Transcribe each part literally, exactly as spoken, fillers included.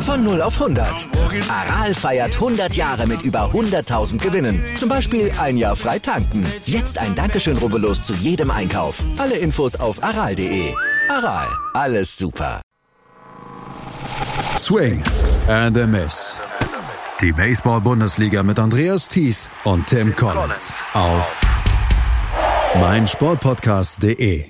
Von null auf hundert. Aral feiert hundert Jahre mit über hunderttausend Gewinnen. Zum Beispiel ein Jahr frei tanken. Jetzt ein Dankeschön, rubbellos zu jedem Einkauf. Alle Infos auf aral punkt de. Aral, alles super. Swing and a Miss. Die Baseball-Bundesliga mit Andreas Thies und Tim Collins auf meinsportpodcast punkt de.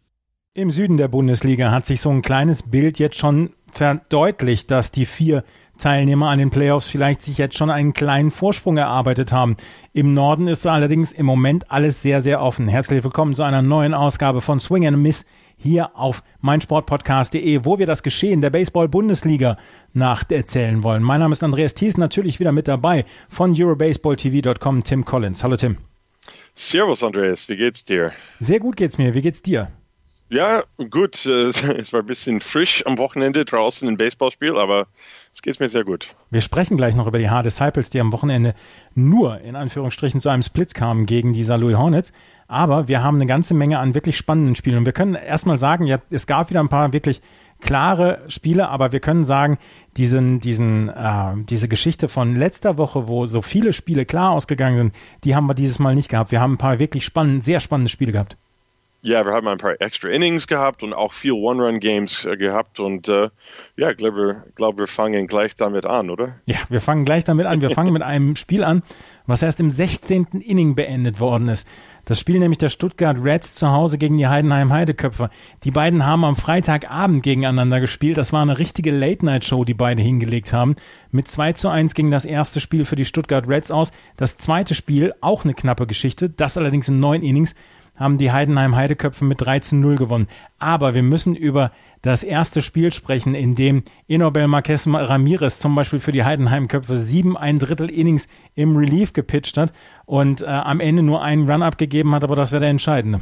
Im Süden der Bundesliga hat sich so ein kleines Bild jetzt schon verdeutlicht, dass die vier Teilnehmer an den Playoffs vielleicht sich jetzt schon einen kleinen Vorsprung erarbeitet haben. Im Norden ist allerdings im Moment alles sehr, sehr offen. Herzlich willkommen zu einer neuen Ausgabe von Swing and a Miss hier auf meinsportpodcast punkt de, wo wir das Geschehen der Baseball-Bundesliga nacherzählen wollen. Mein Name ist Andreas Thies, natürlich wieder mit dabei von eurobaseball t v punkt com, Tim Collins. Hallo Tim. Servus Andreas, wie geht's dir? Sehr gut geht's mir, wie geht's dir? Ja, gut. Es war ein bisschen frisch am Wochenende draußen im Baseballspiel, aber es geht mir sehr gut. Wir sprechen gleich noch über die Hard Disciples, die am Wochenende nur in Anführungsstrichen zu einem Split kamen gegen die Saint Louis Hornets. Aber wir haben eine ganze Menge an wirklich spannenden Spielen. Und wir können erstmal sagen, ja, es gab wieder ein paar wirklich klare Spiele, aber wir können sagen, diesen, diesen, äh, diese Geschichte von letzter Woche, wo so viele Spiele klar ausgegangen sind, die haben wir dieses Mal nicht gehabt. Wir haben ein paar wirklich spannende, sehr spannende Spiele gehabt. Ja, wir haben ein paar extra Innings gehabt und auch viel One-Run-Games äh, gehabt und äh, ja, ich glaube, glaub, wir fangen gleich damit an, oder? Ja, wir fangen gleich damit an. Wir fangen mit einem Spiel an, was erst im sechzehnten Inning beendet worden ist. Das Spiel nämlich der Stuttgart Reds zu Hause gegen die Heidenheim Heideköpfe. Die beiden haben am Freitagabend gegeneinander gespielt. Das war eine richtige Late-Night-Show, die beide hingelegt haben. Mit zwei zu eins ging das erste Spiel für die Stuttgart Reds aus. Das zweite Spiel, auch eine knappe Geschichte, das allerdings in neun Innings, haben die Heidenheim Heideköpfe mit drei zu null gewonnen. Aber wir müssen über das erste Spiel sprechen, in dem Enobel Marquez Ramirez zum Beispiel für die Heidenheim Köpfe sieben ein Drittel Innings im Relief gepitcht hat und äh, am Ende nur einen Run abgegeben hat, aber das wäre der entscheidende.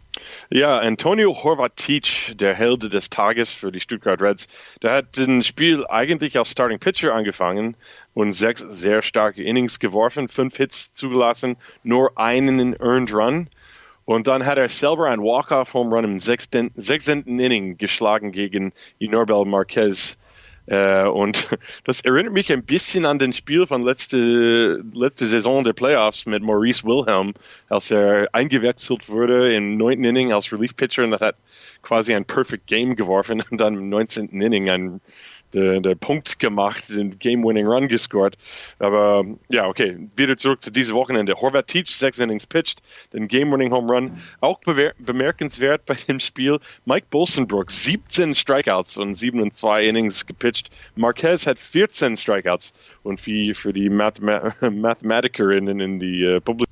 Ja, Antonio Horvat-Teach, der Held des Tages für die Stuttgart Reds, der hat das Spiel eigentlich als Starting Pitcher angefangen und sechs sehr starke Innings geworfen, fünf Hits zugelassen, nur einen Earned Run. Und dann hat er selber einen Walk-Off-Home-Run im sechsten, sechzehnten Inning geschlagen gegen Enobel Marquez. Äh, und das erinnert mich ein bisschen an den Spiel von letzte, letzte Saison der Playoffs mit Maurice Wilhelm, als er eingewechselt wurde im neunten Inning als Relief-Pitcher und hat quasi ein Perfect Game geworfen und dann im neunzehnten Inning ein Der, der Punkt gemacht, den Game-Winning-Run gescored. Aber ja, okay, wieder zurück zu diesem Wochenende. Horvat-Teach, sechs Innings pitched, den Game-Winning-Home-Run. Auch bewer- bemerkenswert bei dem Spiel, Mike Bolsenbrook, siebzehn Strikeouts und sieben und zwei Innings gepitcht. Marquez hat vierzehn Strikeouts und für, für die Mathema- Mathematikerinnen in die uh, Publik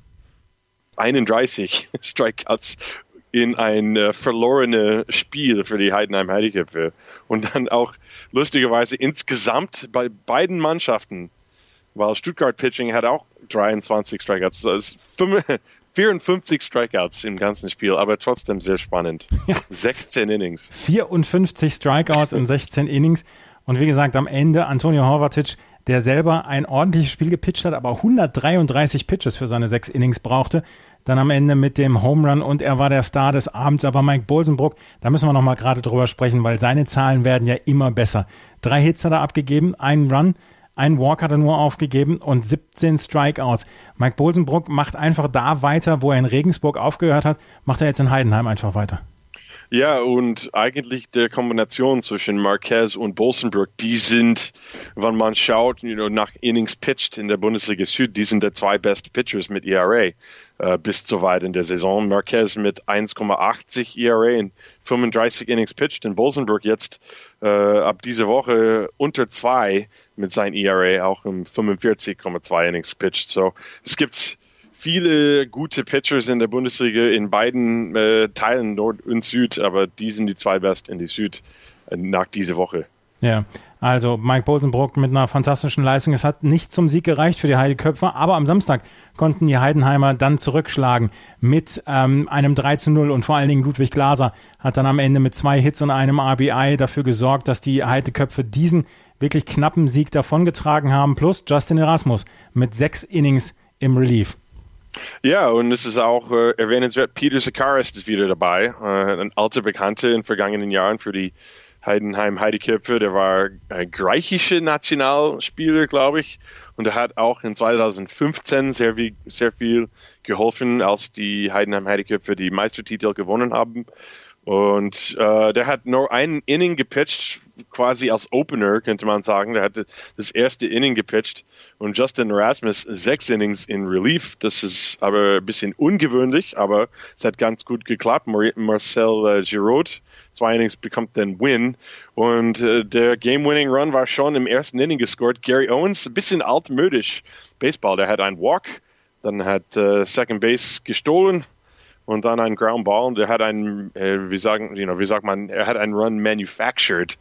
einunddreißig Strikeouts in ein äh, verlorenes Spiel für die Heidenheim Heideköpfe. Und dann auch lustigerweise insgesamt bei beiden Mannschaften, weil Stuttgart Pitching hat auch dreiundzwanzig Strikeouts, also vierundfünfzig Strikeouts im ganzen Spiel, aber trotzdem sehr spannend. Ja. sechzehn Innings. vierundfünfzig Strikeouts in sechzehn Innings. Und wie gesagt, am Ende Antonio Horvat-Teach, der selber ein ordentliches Spiel gepitcht hat, aber hundertdreiunddreißig Pitches für seine sechs Innings brauchte. Dann am Ende mit dem Home Run und er war der Star des Abends. Aber Mike Bolsenbrook, da müssen wir noch mal gerade drüber sprechen, weil seine Zahlen werden ja immer besser. Drei Hits hat er abgegeben, einen Run, einen Walk hat er nur aufgegeben und siebzehn Strikeouts. Mike Bolsenbrook macht einfach da weiter, wo er in Regensburg aufgehört hat, macht er jetzt in Heidenheim einfach weiter. Ja, und eigentlich der Kombination zwischen Marquez und Bolsenbrook, die sind, wenn man schaut, you know, nach Innings pitched in der Bundesliga Süd, die sind der zwei besten Pitchers mit E R A äh, bis zu weit in der Saison. Marquez mit eins Komma achtzig E R A in fünfunddreißig Innings pitched und Bolsenbrook jetzt äh, ab dieser Woche unter zwei mit seinem E R A auch im fünfundvierzig Komma zwei Innings pitched. So, es gibt viele gute Pitchers in der Bundesliga in beiden äh, Teilen, Nord und Süd, aber die sind die zwei besten in die Süd äh, nach dieser Woche. Ja, also Mike Bolsenbrook mit einer fantastischen Leistung. Es hat nicht zum Sieg gereicht für die Heideköpfer, aber am Samstag konnten die Heidenheimer dann zurückschlagen mit ähm, einem drei zu null und vor allen Dingen Ludwig Glaser hat dann am Ende mit zwei Hits und einem R B I dafür gesorgt, dass die Heideköpfe diesen wirklich knappen Sieg davongetragen haben, plus Justin Erasmus mit sechs Innings im Relief. Ja, und es ist auch äh, erwähnenswert, Peter Sakaris ist wieder dabei, äh, ein alter Bekannter in vergangenen Jahren für die Heidenheim Heideköpfe, der war ein griechischer Nationalspieler, glaube ich. Und er hat auch in zwanzig fünfzehn sehr viel, sehr viel geholfen, als die Heidenheim Heideköpfe die Meistertitel gewonnen haben. Und äh, der hat nur einen Inning gepitcht, quasi als Opener, könnte man sagen. Der hatte das erste Inning gepitcht und Justin Erasmus sechs Innings in Relief. Das ist aber ein bisschen ungewöhnlich, aber es hat ganz gut geklappt. Mar- Marcel äh, Giraud, zwei Innings, bekommt den Win. Und äh, der Game-Winning-Run war schon im ersten Inning gescored. Gary Owens, ein bisschen altmodisch Baseball. Der hat einen Walk, dann hat äh, Second Base gestohlen. Und dann ein Ground Ball und er hat einen, äh, wie sagen, you know, wie sagt man, er hat einen Run manufactured.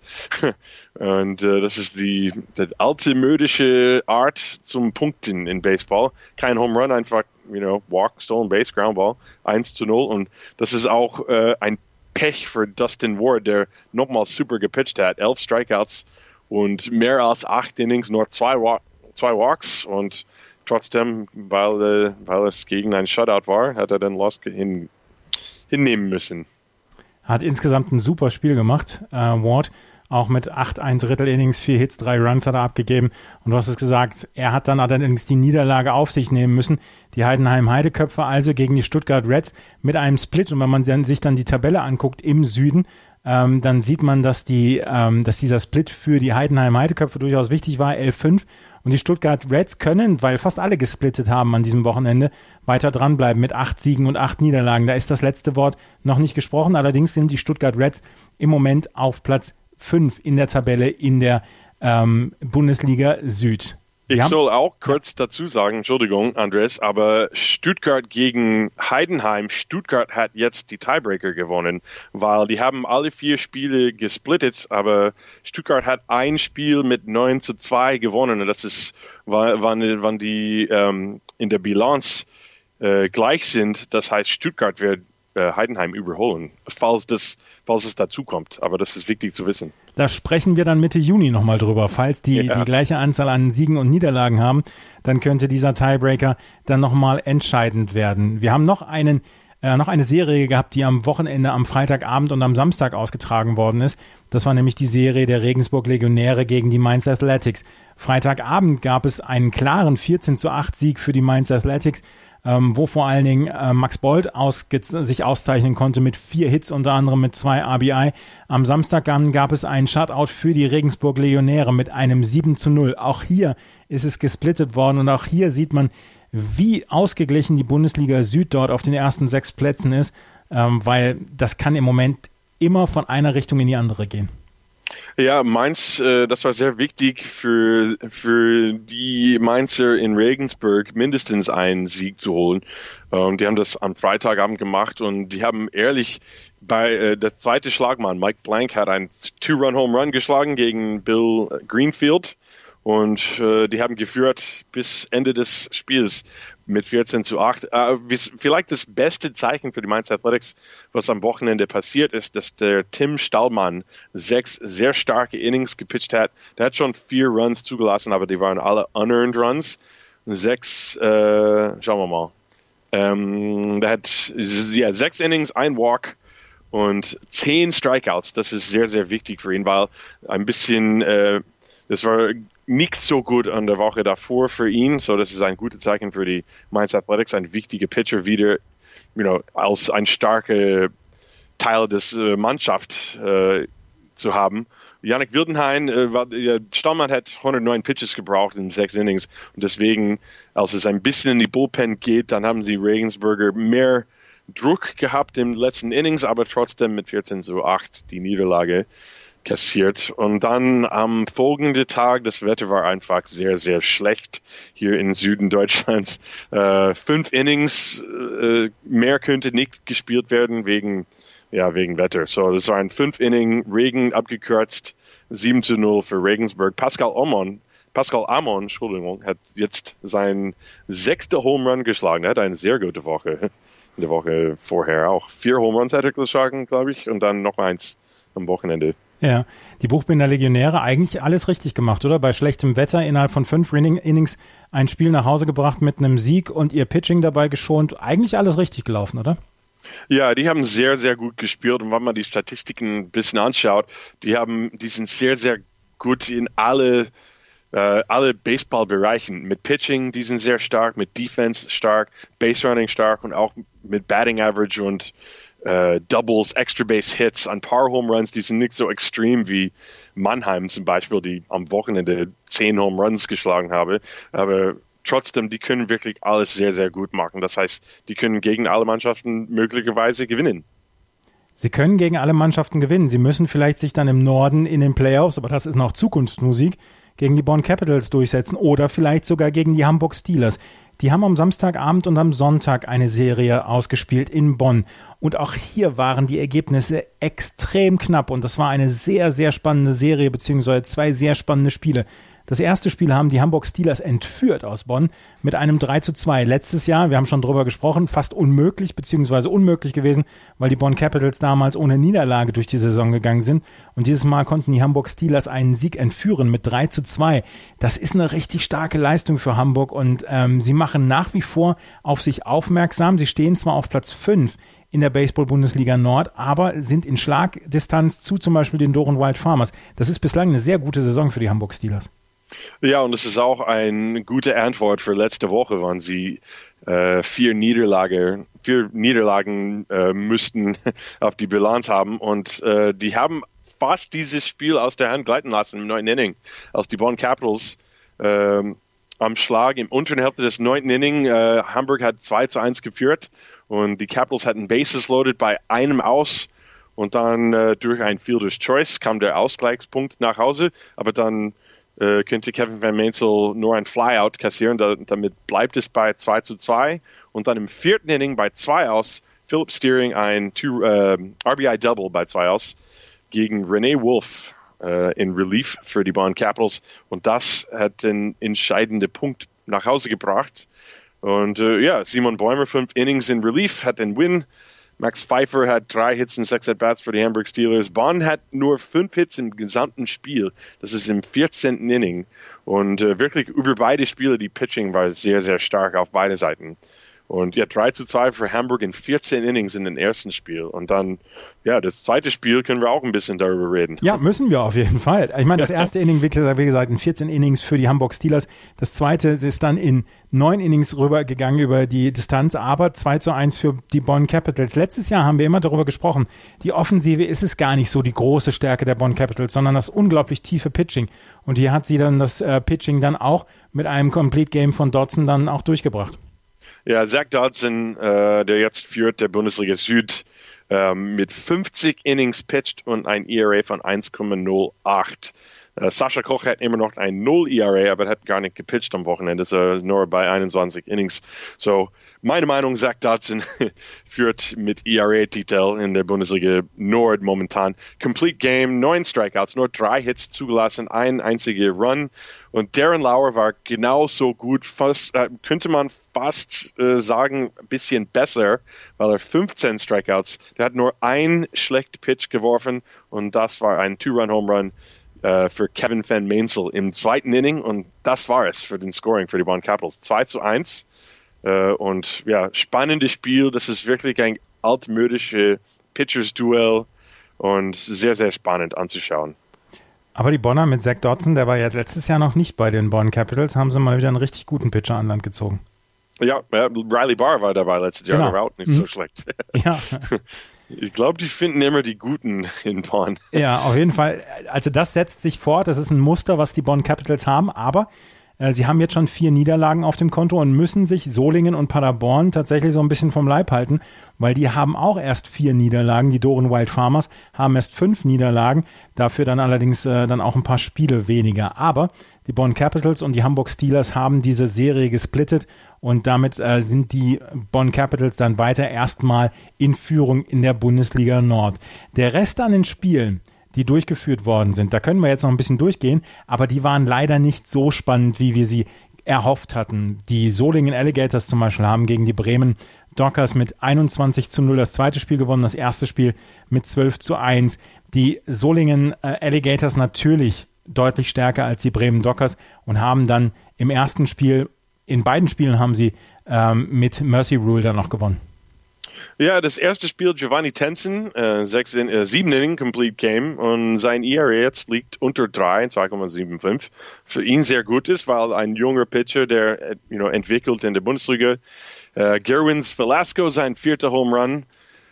und äh, das ist die, die alte modische Art zum Punkten in Baseball. Kein Home Run, einfach, you know, Walk, Stolen Base, Ground Ball, eins zu null. Und das ist auch äh, ein Pech für Dustin Ward, der nochmal super gepitcht hat. Elf Strikeouts und mehr als acht Innings, nur zwei, Walk, zwei Walks und trotzdem, weil, äh, weil es gegen ein Shutout war, hat er den Loss hin, hinnehmen müssen. Hat insgesamt ein super Spiel gemacht, äh, Ward. Auch mit acht, ein Drittel Innings, vier Hits, drei Runs hat er abgegeben. Und du hast es gesagt, er hat dann allerdings die Niederlage auf sich nehmen müssen. Die Heidenheim Heideköpfe also gegen die Stuttgart Reds mit einem Split. Und wenn man sich dann die Tabelle anguckt im Süden, ähm, dann sieht man, dass die, ähm, dass dieser Split für die Heidenheim Heideköpfe durchaus wichtig war, elf fünf. Und die Stuttgart Reds können, weil fast alle gesplittet haben an diesem Wochenende, weiter dranbleiben mit acht Siegen und acht Niederlagen. Da ist das letzte Wort noch nicht gesprochen. Allerdings sind die Stuttgart Reds im Moment auf Platz fünf in der Tabelle in der ähm, Bundesliga Süd. Ich ja. soll auch kurz dazu sagen, Entschuldigung, Andres, aber Stuttgart gegen Heidenheim, Stuttgart hat jetzt die Tiebreaker gewonnen, weil die haben alle vier Spiele gesplittet, aber Stuttgart hat ein Spiel mit neun zu zwei gewonnen und das ist, wann, wann die ähm, in der Bilanz äh, gleich sind, das heißt Stuttgart wird äh, Heidenheim überholen, falls das, falls es dazu kommt, aber das ist wichtig zu wissen. Da sprechen wir dann Mitte Juni nochmal drüber. Falls die ja. die gleiche Anzahl an Siegen und Niederlagen haben, dann könnte dieser Tiebreaker dann nochmal entscheidend werden. Wir haben noch einen äh, noch eine Serie gehabt, die am Wochenende, am Freitagabend und am Samstag ausgetragen worden ist. Das war nämlich die Serie der Regensburg Legionäre gegen die Mainz Athletics. Freitagabend gab es einen klaren vierzehn zu acht Sieg für die Mainz Athletics, ähm, wo vor allen Dingen äh, Max Bold ausge- sich auszeichnen konnte mit vier Hits, unter anderem mit zwei R B I. Am Samstag dann gab es einen Shutout für die Regensburg Legionäre mit einem sieben zu null. Auch hier ist es gesplittet worden und auch hier sieht man, wie ausgeglichen die Bundesliga Süd dort auf den ersten sechs Plätzen ist, ähm, weil das kann im Moment immer von einer Richtung in die andere gehen. Ja, Mainz, äh, das war sehr wichtig für, für die Mainzer in Regensburg, mindestens einen Sieg zu holen. Ähm, die haben das am Freitagabend gemacht und die haben ehrlich bei äh, der zweite Schlagmann, Mike Blank, hat einen Two-Run-Home-Run geschlagen gegen Bill Greenfield. Und äh, die haben geführt bis Ende des Spiels mit vierzehn zu acht. Äh, vielleicht das beste Zeichen für die Mainz Athletics, was am Wochenende passiert ist, dass der Tim Stallmann sechs sehr starke Innings gepitcht hat. Der hat schon vier Runs zugelassen, aber die waren alle unearned Runs. Sechs, äh, schauen wir mal. Ähm, der hat ja, sechs Innings, ein Walk und zehn Strikeouts. Das ist sehr, sehr wichtig für ihn, weil ein bisschen, äh, das war nicht so gut an der Woche davor für ihn, so das ist ein gutes Zeichen für die Mainz Athletics, ein wichtiger Pitcher wieder, you know, als ein starker Teil des äh, Mannschaft äh, zu haben. Jannik Wildenhain, äh, war, äh, Stallmann hat hundertneun Pitches gebraucht in sechs Innings und deswegen, als es ein bisschen in die Bullpen geht, dann haben sie Regensburger mehr Druck gehabt im letzten Innings, aber trotzdem mit vierzehn zu acht die Niederlage kassiert. Und dann am folgenden Tag, das Wetter war einfach sehr, sehr schlecht hier im Süden Deutschlands. Äh, fünf Innings, äh, mehr könnte nicht gespielt werden wegen, ja, wegen Wetter. So, das war ein fünf Inning Regen abgekürzt, sieben zu null für Regensburg. Pascal Amon, Pascal Amon, Entschuldigung, hat jetzt seinen sechsten Home Run geschlagen. Er hat eine sehr gute Woche. In der Woche vorher auch. Vier Home Runs hat er geschlagen, glaube ich, und dann noch eins am Wochenende. Ja, die Buchbinder Legionäre eigentlich alles richtig gemacht, oder? Bei schlechtem Wetter innerhalb von fünf Innings ein Spiel nach Hause gebracht mit einem Sieg und ihr Pitching dabei geschont. Eigentlich alles richtig gelaufen, oder? Ja, die haben sehr, sehr gut gespielt und wenn man die Statistiken ein bisschen anschaut, die haben, die sind sehr, sehr gut in alle, äh, alle Baseballbereichen. Mit Pitching, die sind sehr stark, mit Defense stark, Base Running stark und auch mit Batting Average und äh, Doubles, Extra Base Hits, ein paar Home Runs, die sind nicht so extrem wie Mannheim zum Beispiel, die am Wochenende zehn Home Runs geschlagen habe, aber trotzdem, die können wirklich alles sehr, sehr gut machen. Das heißt, die können gegen alle Mannschaften möglicherweise gewinnen. Sie können gegen alle Mannschaften gewinnen. Sie müssen vielleicht sich dann im Norden in den Playoffs, aber das ist noch Zukunftsmusik, gegen die Bonn Capitals durchsetzen oder vielleicht sogar gegen die Hamburg Steelers. Die haben am Samstagabend und am Sonntag eine Serie ausgespielt in Bonn. Und auch hier waren die Ergebnisse extrem knapp. Und das war eine sehr, sehr spannende Serie, beziehungsweise zwei sehr spannende Spiele. Das erste Spiel haben die Hamburg Steelers entführt aus Bonn mit einem drei zu zwei. Letztes Jahr, wir haben schon drüber gesprochen, fast unmöglich beziehungsweise unmöglich gewesen, weil die Bonn Capitals damals ohne Niederlage durch die Saison gegangen sind. Und dieses Mal konnten die Hamburg Steelers einen Sieg entführen mit drei zu zwei. Das ist eine richtig starke Leistung für Hamburg und ähm, sie machen nach wie vor auf sich aufmerksam. Sie stehen zwar auf Platz fünf in der Baseball-Bundesliga Nord, aber sind in Schlagdistanz zu zum Beispiel den Doren Wild Farmers. Das ist bislang eine sehr gute Saison für die Hamburg Steelers. Ja, und es ist auch eine gute Antwort für letzte Woche, wann sie äh, vier Niederlage, vier Niederlagen äh, müssten auf die Bilanz haben. Und äh, die haben fast dieses Spiel aus der Hand gleiten lassen im neunten Inning, als die Bonn Capitals äh, am Schlag im unteren Hälfte des neunten Inning. Äh, Hamburg hat zwei zu eins geführt und die Capitals hatten Bases loaded bei einem aus. Und dann äh, durch ein Fielder's Choice kam der Ausgleichspunkt nach Hause, aber dann Äh, könnte Kevin Van Meensel nur ein Flyout kassieren, da, damit bleibt es bei zwei zu zwei und dann im vierten Inning bei zwei aus, Philip Steering ein two, äh, R B I-Double bei zwei aus gegen René Wolf äh, in Relief für die Bonn Capitals und das hat den entscheidenden Punkt nach Hause gebracht und äh, ja, Simon Bäumer, fünf Innings in Relief, hat den Win. Max Pfeiffer hat drei Hits und sechs At-Bats für die Hamburg Steelers. Bonn hat nur fünf Hits im gesamten Spiel. Das ist im vierzehnten Inning. Und äh, wirklich über beide Spiele, die Pitching war sehr, sehr stark auf beide Seiten. Und ja, drei zu zwei für Hamburg in vierzehn Innings in dem ersten Spiel. Und dann, ja, das zweite Spiel können wir auch ein bisschen darüber reden. Ja, müssen wir auf jeden Fall. Ich meine, das erste Inning, wie gesagt, in vierzehn Innings für die Hamburg Steelers. Das zweite ist dann in neun Innings rübergegangen über die Distanz, aber zwei zu eins für die Bonn Capitals. Letztes Jahr haben wir immer darüber gesprochen, die Offensive ist es gar nicht so die große Stärke der Bonn Capitals, sondern das unglaublich tiefe Pitching. Und hier hat sie dann das äh, Pitching dann auch mit einem Complete Game von Dodson dann auch durchgebracht. Ja, Zach Dodson, äh, der jetzt führt der Bundesliga Süd, äh, mit fünfzig Innings pitcht und ein E R A von eins Komma null acht. Äh, Sascha Koch hat immer noch ein null E R A, aber hat gar nicht gepitcht am Wochenende, so nur bei einundzwanzig Innings. So, meine Meinung, Zach Dodson führt mit E R A-Titel in der Bundesliga Nord momentan. Complete Game, neun Strikeouts, nur drei Hits zugelassen, ein einziger Run. Und Darren Lauer war genauso gut, fast, äh, könnte man fast äh, sagen, ein bisschen besser, weil er fünfzehn Strikeouts, der hat nur ein schlecht Pitch geworfen und das war ein Two-Run-Home-Run äh, für Kevin Van Meensel im zweiten Inning und das war es für den Scoring für die Bonn Capitals. zwei zu eins äh, und ja, spannendes Spiel, das ist wirklich ein altmodisches Pitchers-Duell und sehr, sehr spannend anzuschauen. Aber die Bonner mit Zach Dodson, der war ja letztes Jahr noch nicht bei den Bonn Capitals, haben sie mal wieder einen richtig guten Pitcher an Land gezogen. Ja, ja, Riley Barr war dabei letztes Jahr, genau. Der war auch nicht mhm. so schlecht. Ja. Ich glaube, die finden immer die Guten in Bonn. Ja, auf jeden Fall. Also das setzt sich fort. Das ist ein Muster, was die Bonn Capitals haben. Aber äh, sie haben jetzt schon vier Niederlagen auf dem Konto und müssen sich Solingen und Paderborn tatsächlich so ein bisschen vom Leib halten, weil die haben auch erst vier Niederlagen. Die Doren Wild Farmers haben erst fünf Niederlagen. Dafür dann allerdings äh, dann auch ein paar Spiele weniger. Aber die Bonn Capitals und die Hamburg Steelers haben diese Serie gesplittet und damit äh, sind die Bonn Capitals dann weiter erstmal in Führung in der Bundesliga Nord. Der Rest an den Spielen, die durchgeführt worden sind, da können wir jetzt noch ein bisschen durchgehen, aber die waren leider nicht so spannend, wie wir sie erhofft hatten. Die Solingen Alligators zum Beispiel haben gegen die Bremen Dockers mit einundzwanzig zu null das zweite Spiel gewonnen, das erste Spiel mit zwölf zu eins. Die Solingen äh, Alligators natürlich deutlich stärker als die Bremen Dockers und haben dann im ersten Spiel, in beiden Spielen haben sie ähm, mit Mercy Rule dann noch gewonnen. Ja, das erste Spiel Giovanni Tenson, äh, sechs in, äh, sieben Inning Complete Game und sein E R A jetzt liegt unter drei, zwei Komma fünfundsiebzig. Für ihn sehr gut ist, weil ein junger Pitcher, der you know, entwickelt in der Bundesliga. Äh, Gerwins Velasco sein vierter Home Run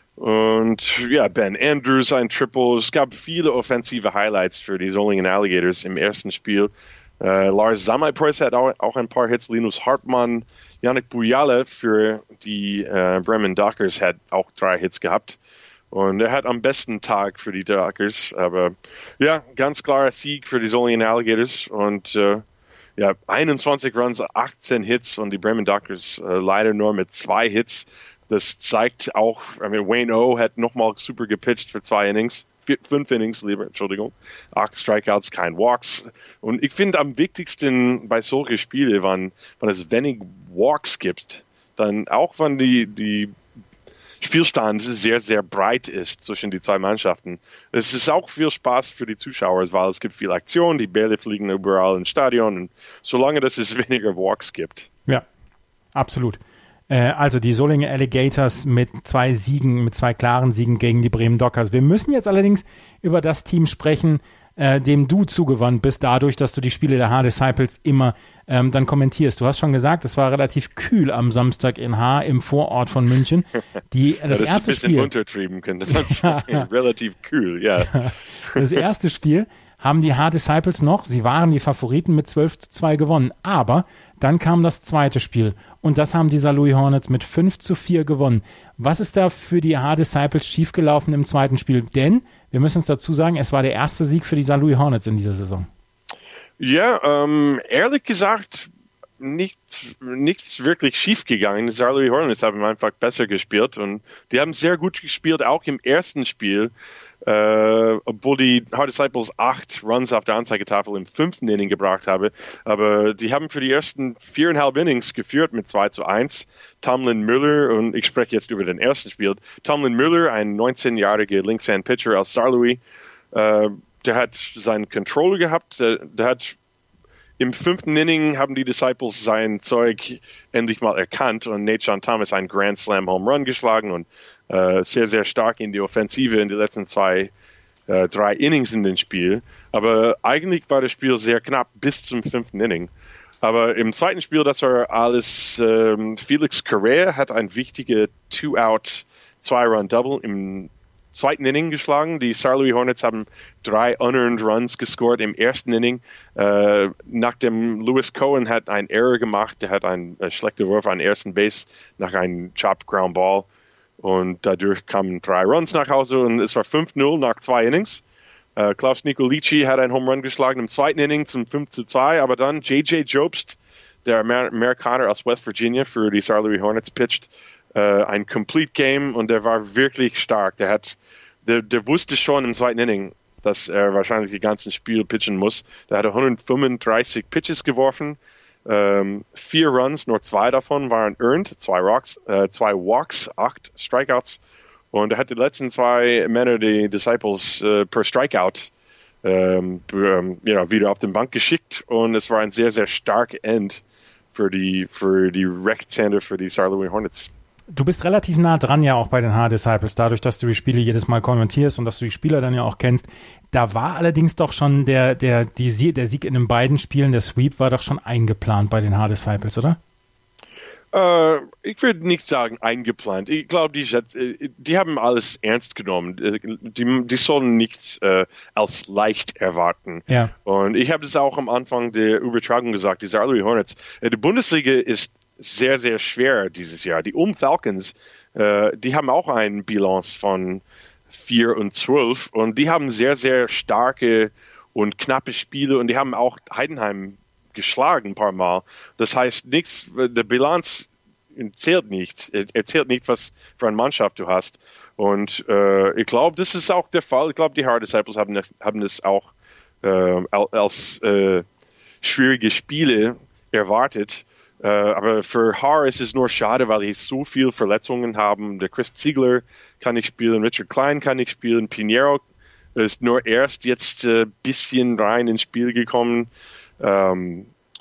und ja, Ben Andrews ein Triple. Es gab viele offensive Highlights für die Solingen Alligators im ersten Spiel. Uh, Lars Samaipreuß hat auch, auch ein paar Hits. Linus Hartmann, Yannick Bujala für die uh, Bremen Dockers hat auch drei Hits gehabt. Und er hat am besten Tag für die Dockers. Aber ja, ganz klarer Sieg für die Solingen Alligators. Und uh, ja, einundzwanzig Runs, achtzehn Hits und die Bremen Dockers uh, leider nur mit zwei Hits. Das zeigt auch, I mean, Wayne O hat nochmal super gepitcht für zwei Innings. Fünf Innings, lieber, Entschuldigung. Acht Strikeouts, kein Walks. Und ich finde am wichtigsten bei solchen Spielen, wenn, wenn es wenig Walks gibt, dann auch wenn die, die Spielstand sehr, sehr breit ist zwischen die zwei Mannschaften. Es ist auch viel Spaß für die Zuschauer, weil es gibt viel Aktion, die Bälle fliegen überall im Stadion. Und solange dass es weniger Walks gibt. Ja, absolut. Also die Solingen Alligators mit zwei Siegen, mit zwei klaren Siegen gegen die Bremen Dockers. Wir müssen jetzt allerdings über das Team sprechen, äh, dem du zugewandt bist, dadurch, dass du die Spiele der H-Disciples immer ähm, dann kommentierst. Du hast schon gesagt, es war relativ kühl am Samstag in H im Vorort von München. Die, das, ja, das erste ist ein bisschen Spiel, untertrieben, könnte man sagen. Relativ kühl, ja. Das erste Spiel haben die H-Disciples noch, sie waren die Favoriten, mit zwölf zu zwei gewonnen. Aber dann kam das zweite Spiel und das haben die Saint Louis Hornets mit fünf zu vier gewonnen. Was ist da für die H-Disciples schiefgelaufen im zweiten Spiel? Denn, wir müssen uns dazu sagen, es war der erste Sieg für die Saint Louis Hornets in dieser Saison. Ja, ähm, ehrlich gesagt, nichts, nichts wirklich schief gegangen. Die Saint Louis Hornets haben einfach besser gespielt und die haben sehr gut gespielt, auch im ersten Spiel. Uh, obwohl die H-Disciples acht Runs auf der Anzeigetafel im fünften Inning gebracht haben. Aber die haben für die ersten viereinhalb Innings geführt mit zwei zu eins. Tomlin Müller, und ich spreche jetzt über den ersten Spiel, Tomlin Müller, ein neunzehnjähriger Linkshand-Pitcher aus Saint Louis, uh, der hat seinen Controller gehabt, der, der hat im fünften Inning haben die Disciples sein Zeug endlich mal erkannt und Nate John Thomas einen Grand Slam Home Run geschlagen und Uh, sehr, sehr stark in die Offensive in den letzten zwei, uh, drei Innings in dem Spiel. Aber eigentlich war das Spiel sehr knapp bis zum fünften Inning. Aber im zweiten Spiel, das war alles, um, Felix Correa hat ein wichtiger Two-Out, Zwei-Run-Double im zweiten Inning geschlagen. Die Saint Louis Hornets haben drei unearned Runs gescored im ersten Inning. Uh, nachdem Lewis Cohen hat einen Error gemacht, der hat einen uh, schlechten Wurf an ersten Base nach einem Chopped Ground Ball. Und dadurch kamen drei Runs nach Hause und es war fünf null nach zwei Innings. Uh, Klaus Nicolici hat einen Home Run geschlagen im zweiten Inning zum fünf zu zwei, aber dann J J Jobst, der Amer- Amerikaner aus West Virginia für die Saint Louis Hornets, pitcht uh, ein Complete Game und der war wirklich stark. Der hat, der, der wusste schon im zweiten Inning, dass er wahrscheinlich die ganzen Spiel pitchen muss. Der hat hundertfünfunddreißig Pitches geworfen. Um, vier Runs, nur zwei davon waren earned, zwei, Rocks, äh, zwei Walks, acht Strikeouts. Und er hat die letzten zwei Männer, die Disciples, äh, per Strikeout ähm, ähm, you know, wieder auf den Bank geschickt. Und es war ein sehr, sehr starkes End für die, für die Rechtshänder, für die Saint Louis Hornets. Du bist relativ nah dran ja auch bei den H-Disciples, dadurch, dass du die Spiele jedes Mal kommentierst und dass du die Spieler dann ja auch kennst. Da war allerdings doch schon der, der, die, der Sieg in den beiden Spielen, der Sweep, war doch schon eingeplant bei den H-Disciples, oder? Uh, ich würde nicht sagen eingeplant. Ich glaube, die, die haben alles ernst genommen. Die, die sollen nichts uh, als leicht erwarten. Ja. Und ich habe das auch am Anfang der Übertragung gesagt, die Saint Louis Hornets. Die Bundesliga ist sehr, sehr schwer dieses Jahr. Die Ulm Falcons, uh, die haben auch eine Bilanz von vier und zwölf und die haben sehr, sehr starke und knappe Spiele und die haben auch Heidenheim geschlagen ein paar Mal. Das heißt, nichts, der Bilanz zählt nicht. Er zählt nicht, was für eine Mannschaft du hast. Und äh, ich glaube, das ist auch der Fall. Ich glaube, die H-Disciples haben das, haben das auch äh, als äh, schwierige Spiele erwartet. Uh, aber für Haar ist es nur schade, weil die so viele Verletzungen haben. Der Chris Ziegler kann nicht spielen, Richard Klein kann nicht spielen, Pinheiro ist nur erst jetzt ein uh, bisschen rein ins Spiel gekommen. Um,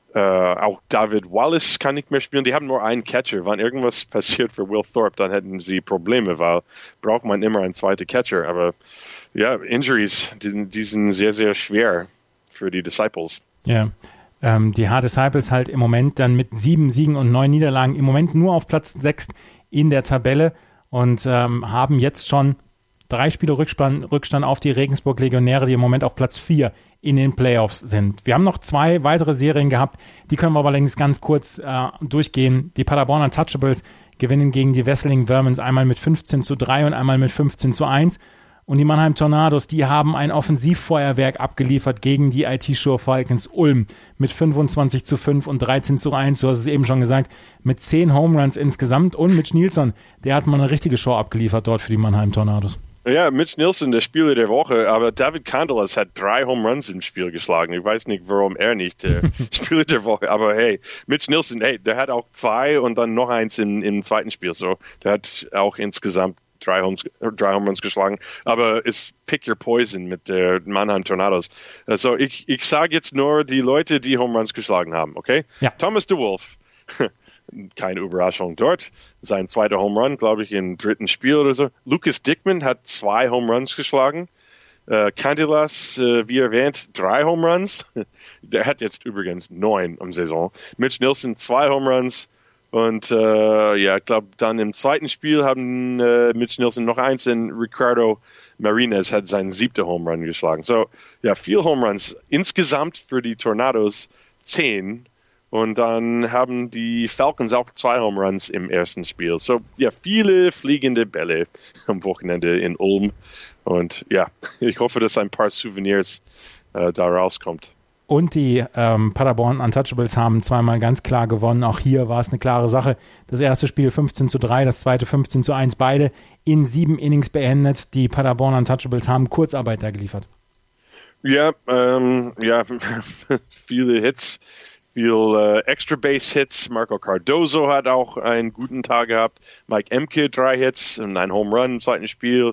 Äh, auch David Wallace kann nicht mehr spielen. Die haben nur einen Catcher. Wenn irgendwas passiert für Will Thorpe, dann hätten sie Probleme, weil braucht man immer einen zweiten Catcher. Aber ja, Injuries, die, die sind sehr, sehr schwer für die Disciples. Ja, ähm, die H-Disciples halt im Moment dann mit sieben Siegen und neun Niederlagen im Moment nur auf Platz sechs in der Tabelle und ähm, haben jetzt schon drei Spiele Rückstand, Rückstand auf die Regensburg Legionäre, die im Moment auf Platz vier in den Playoffs sind. Wir haben noch zwei weitere Serien gehabt, die können wir aber allerdings ganz kurz äh, durchgehen. Die Paderborn Untouchables gewinnen gegen die Wesseling Vermins einmal mit fünfzehn zu drei und einmal mit fünfzehn zu eins. Und die Mannheim Tornados, die haben ein Offensivfeuerwerk abgeliefert gegen die I T-Shore Falcons Ulm mit fünfundzwanzig zu fünf und dreizehn zu eins. Du hast es eben schon gesagt, mit zehn Home Runs insgesamt. Und Mitch Nielsen, der hat mal eine richtige Show abgeliefert dort für die Mannheim Tornados. Ja, Mitch Nielsen, der Spieler der Woche, aber David Candelas hat drei Home Runs im Spiel geschlagen. Ich weiß nicht, warum er nicht der Spieler der Woche, aber hey, Mitch Nielsen, hey, der hat auch zwei und dann noch eins im, im zweiten Spiel. So, der hat auch insgesamt drei Home, drei Home Runs geschlagen, aber es pick your poison mit der Mannheim Tornados. Also ich, ich sage jetzt nur die Leute, die Home Runs geschlagen haben, okay? Ja. Thomas DeWolf, keine Überraschung dort. Sein zweiter Home Run, glaube ich, im dritten Spiel oder so. Lucas Dickman hat zwei Home Runs geschlagen. Äh, Candelas, äh, wie erwähnt, drei Home Runs. Der hat jetzt übrigens neun am Saison. Mitch Nielsen, zwei Home Runs. Und äh, ja, ich glaube, dann im zweiten Spiel haben äh, Mitch Nielsen noch eins und Ricardo Martinez hat seinen siebten Home Run geschlagen. So, ja, vier Home Runs. Insgesamt für die Tornados zehn. Und dann haben die Falcons auch zwei Home Runs im ersten Spiel. So, ja, viele fliegende Bälle am Wochenende in Ulm. Und ja, ich hoffe, dass ein paar Souvenirs äh, da rauskommt. Und die ähm, Paderborn Untouchables haben zweimal ganz klar gewonnen. Auch hier war es eine klare Sache. Das erste Spiel fünfzehn zu drei, das zweite fünfzehn zu eins. Beide in sieben Innings beendet. Die Paderborn Untouchables haben Kurzarbeit da geliefert. Ja, ähm, ja, viele Hits, viel äh, Extra-Base-Hits. Marco Cardozo hat auch einen guten Tag gehabt. Mike Emke drei Hits und ein Home Run im zweiten Spiel.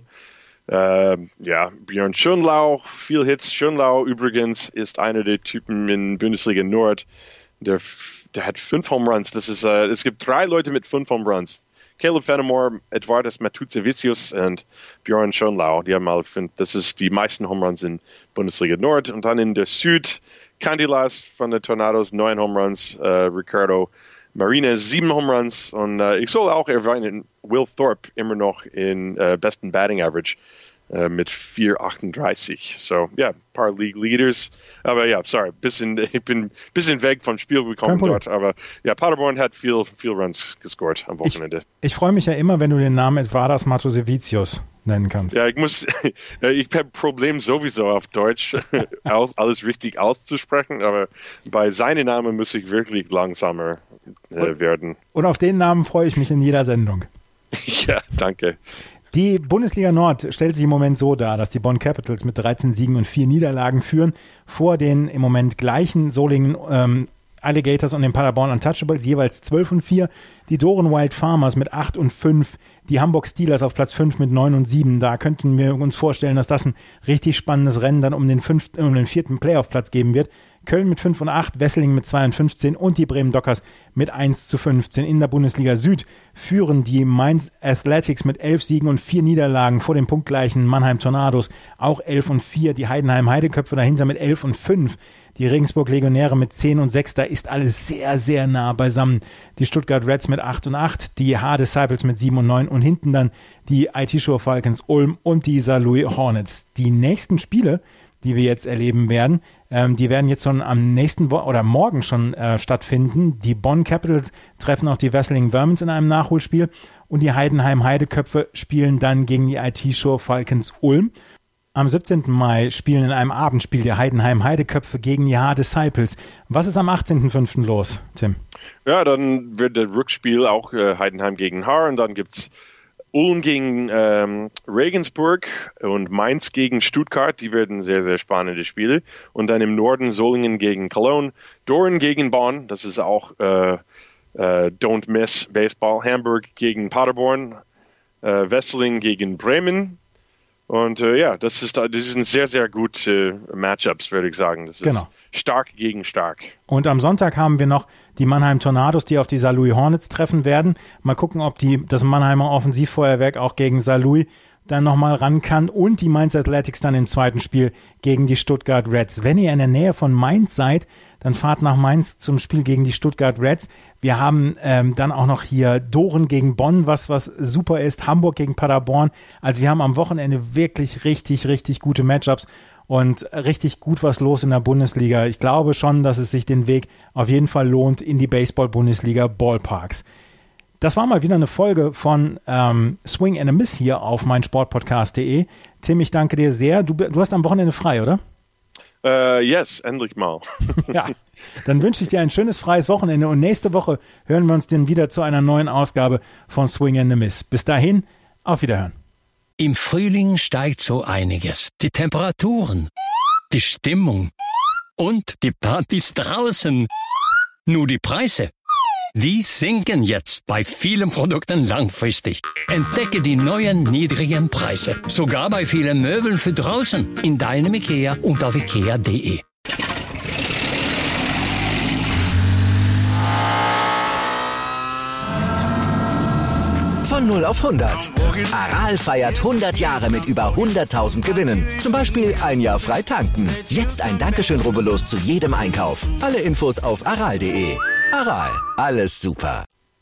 Uh, ja, Björn Schönlau, viel Hits. Schönlau übrigens ist einer der Typen in Bundesliga Nord, der, der hat fünf Home Runs. Das ist, uh, es gibt drei Leute mit fünf Home Runs. Caleb Fenimore, Edvardas Matuzevicius und Björn Schönlau. Die haben alle fünf. Das ist die meisten Home Runs in Bundesliga Nord. Und dann in der Süd, Candelas von den Tornados, neun Home Runs. Uh, Ricardo Martinez, sieben Home Runs. Und uh, ich soll auch erwähnen, Will Thorpe immer noch in uh, besten Batting Average uh, mit vier Komma achtunddreißig. So, ja, yeah, ein paar League Leaders. Aber ja, sorry, bisschen, ich bin ein bisschen weg vom Spiel gekommen dort. Aber ja, Paderborn hat viel, viel Runs gescored am Wochenende. Ich, ich freue mich ja immer, wenn du den Namen Edvardas Matuzevicius nennen kannst. Ja, ich muss, ich habe ein Problem sowieso auf Deutsch, alles richtig auszusprechen, aber bei seinem Namen muss ich wirklich langsamer äh, werden. Und auf den Namen freue ich mich in jeder Sendung. Ja, danke. Die Bundesliga Nord stellt sich im Moment so dar, dass die Bonn Capitals mit dreizehn Siegen und vier Niederlagen führen, vor den im Moment gleichen Solingen ähm, Alligators und den Paderborn Untouchables jeweils zwölf und vier, die Doren Wild Farmers mit acht und fünf, die Hamburg Steelers auf Platz fünf mit neun und sieben. Da könnten wir uns vorstellen, dass das ein richtig spannendes Rennen dann um den, fünften, um den vierten Playoff-Platz geben wird. Köln mit fünf und acht, Wesseling mit zwei und fünfzehn und die Bremen Dockers mit eins zu fünfzehn. In der Bundesliga Süd führen die Mainz Athletics mit elf Siegen und vier Niederlagen vor den punktgleichen Mannheim Tornados, auch elf und vier. Die Heidenheim Heideköpfe dahinter mit elf und fünf. Die Regensburg Legionäre mit zehn und sechs, da ist alles sehr, sehr nah beisammen. Die Stuttgart Reds mit acht und acht, die H-Disciples mit sieben und neun und hinten dann die I T-Shore Falcons Ulm und die Saint Louis Hornets. Die nächsten Spiele, die wir jetzt erleben werden, ähm, die werden jetzt schon am nächsten Wo- oder morgen schon äh, stattfinden. Die Bonn Capitals treffen auch die Wesseling Vermins in einem Nachholspiel und die Heidenheim Heideköpfe spielen dann gegen die I T-Shore Falcons Ulm. Am siebzehnten Mai spielen in einem Abendspiel die Heidenheim Heideköpfe gegen die H-Disciples. Was ist am achtzehnten fünften los, Tim? Ja, dann wird das Rückspiel auch äh, Heidenheim gegen Haar und dann gibt's Ulm gegen ähm, Regensburg und Mainz gegen Stuttgart. Die werden sehr, sehr spannende Spiele. Und dann im Norden Solingen gegen Cologne, Doren gegen Bonn. Das ist auch äh, äh, Don't Miss Baseball. Hamburg gegen Paderborn, äh, Wesseling gegen Bremen. Und äh, ja, das ist das sind sehr, sehr gute äh, Matchups, würde ich sagen. Das ist genau. stark gegen stark. Und am Sonntag haben wir noch die Mannheim Tornados, die auf die Saint Louis Hornets treffen werden. Mal gucken, ob die das Mannheimer Offensivfeuerwerk auch gegen Saint Louis dann nochmal ran kann und die Mainz Athletics dann im zweiten Spiel gegen die Stuttgart Reds. Wenn ihr in der Nähe von Mainz seid, dann fahrt nach Mainz zum Spiel gegen die Stuttgart Reds. Wir haben ähm, dann auch noch hier Doren gegen Bonn, was was super ist, Hamburg gegen Paderborn. Also wir haben am Wochenende wirklich richtig, richtig gute Matchups und richtig gut was los in der Bundesliga. Ich glaube schon, dass es sich den Weg auf jeden Fall lohnt in die Baseball-Bundesliga Ballparks. Das war mal wieder eine Folge von ähm, Swing and a Miss hier auf meinsportpodcast punkt de. Tim, ich danke dir sehr. Du, du hast am Wochenende frei, oder? Uh, yes, endlich mal. Ja, dann wünsche ich dir ein schönes freies Wochenende und nächste Woche hören wir uns dann wieder zu einer neuen Ausgabe von Swing and a Miss. Bis dahin, auf Wiederhören. Im Frühling steigt so einiges. Die Temperaturen, die Stimmung und die Partys draußen. Nur die Preise, die sinken jetzt bei vielen Produkten langfristig. Entdecke die neuen niedrigen Preise, sogar bei vielen Möbeln für draußen, in deinem IKEA und auf ikea punkt de. Von null auf hundert. Aral feiert hundert Jahre mit über hunderttausend Gewinnen. Zum Beispiel ein Jahr frei tanken. Jetzt ein Dankeschön, rubbellos zu jedem Einkauf. Alle Infos auf aral punkt de. Aral, alles super.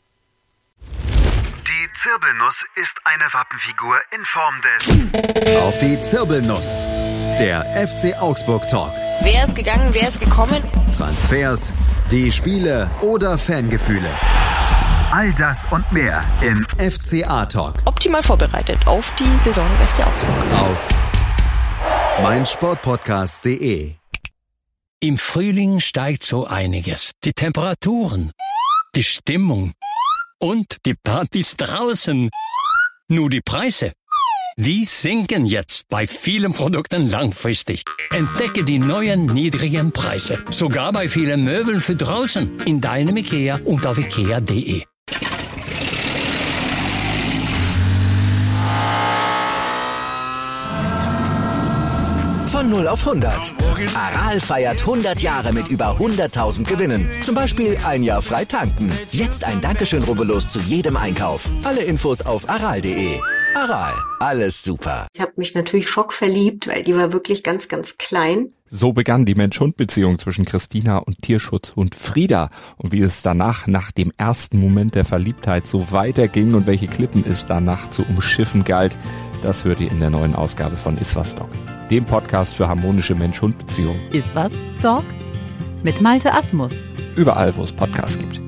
Die Zirbelnuss ist eine Wappenfigur in Form des... Auf die Zirbelnuss. Der F C Augsburg Talk. Wer ist gegangen, wer ist gekommen? Transfers, die Spiele oder Fangefühle. All das und mehr im F C A-Talk. Optimal vorbereitet auf die Saison des F C Augsburg. Auf meinsportpodcast punkt de. Im Frühling steigt so einiges. Die Temperaturen, die Stimmung und die Partys draußen. Nur die Preise, die sinken jetzt bei vielen Produkten langfristig. Entdecke die neuen niedrigen Preise, sogar bei vielen Möbeln für draußen, in deinem IKEA und auf ikea punkt de. Von null auf hundert. Aral feiert hundert Jahre mit über hunderttausend Gewinnen. Zum Beispiel ein Jahr frei tanken. Jetzt ein Dankeschön, rubbellos zu jedem Einkauf. Alle Infos auf aral punkt de. Aral, alles super. Ich habe mich natürlich schockverliebt, weil die war wirklich ganz, ganz klein. So begann die Mensch-Hund-Beziehung zwischen Christina und Tierschutzhund Frieda. Und wie es danach, nach dem ersten Moment der Verliebtheit, so weiterging und welche Klippen es danach zu umschiffen galt, das hört ihr in der neuen Ausgabe von Iswas Dog, dem Podcast für harmonische Mensch-Hund-Beziehungen. Iswas Dog? Mit Malte Asmus. Überall, wo es Podcasts gibt.